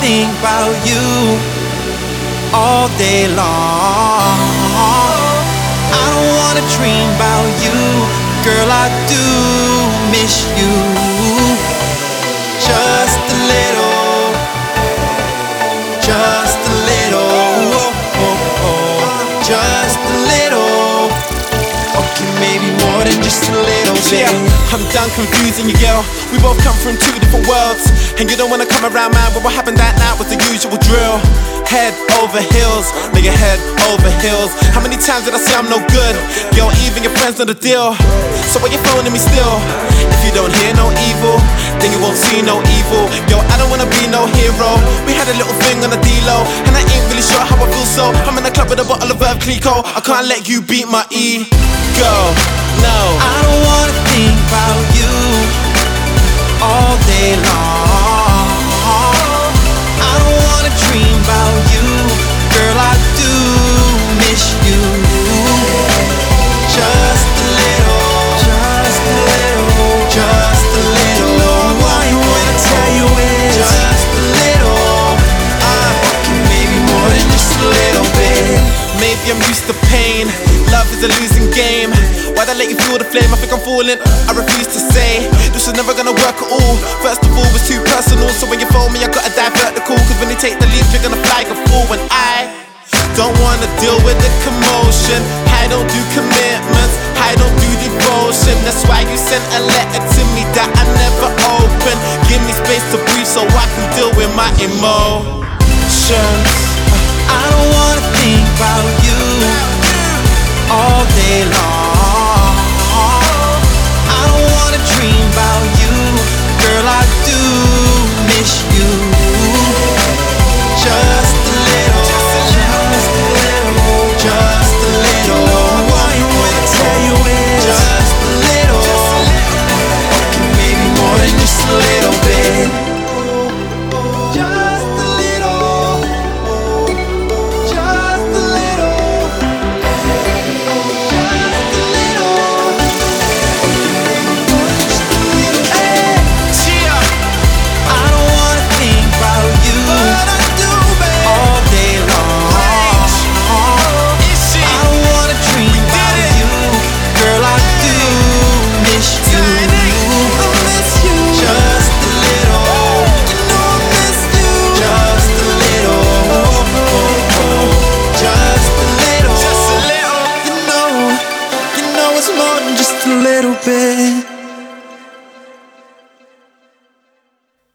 think about you all day long. I don't wanna dream about you, girl, I do miss you. Just a little, just a little, just a little. Okay, maybe more than just a little bit. Yeah, I'm done confusing you, girl. We both come from two different worlds, and you don't wanna come around, man. But what happened that night was the usual drill. Head over heels, make your head over heels. How many times did I say I'm no good? Yo, even your friends know the deal. So why you phoning me still? If you don't hear no evil, then you won't see no evil. Yo, I don't wanna be no hero. We had a little thing on the D-Lo, and I ain't really sure how I feel, so I'm in the club with a bottle of Veuve Clicquot. I can't let you beat my ego, no. I don't wanna think about you all day long. I don't wanna dream about you, girl, I do miss you. Just a little, just a little, just a little. All I wanna tell you is just a little. Okay, maybe more than just a little bit. Maybe I'm used to pain. Love is a losing game. Why'd I let you feel the flame? I think I'm falling. I refuse to say this is never gonna work at all. First of all, it's too personal, so when you phone me, I gotta divert the call. Cause when you take the leap, you're gonna fly like a fool. And I don't wanna deal with the commotion. I don't do commitments, I don't do devotion. That's why you sent a letter to me that I never opened. Give me space to breathe so I can deal with my emotions. I don't wanna think about you all day long. I don't wanna dream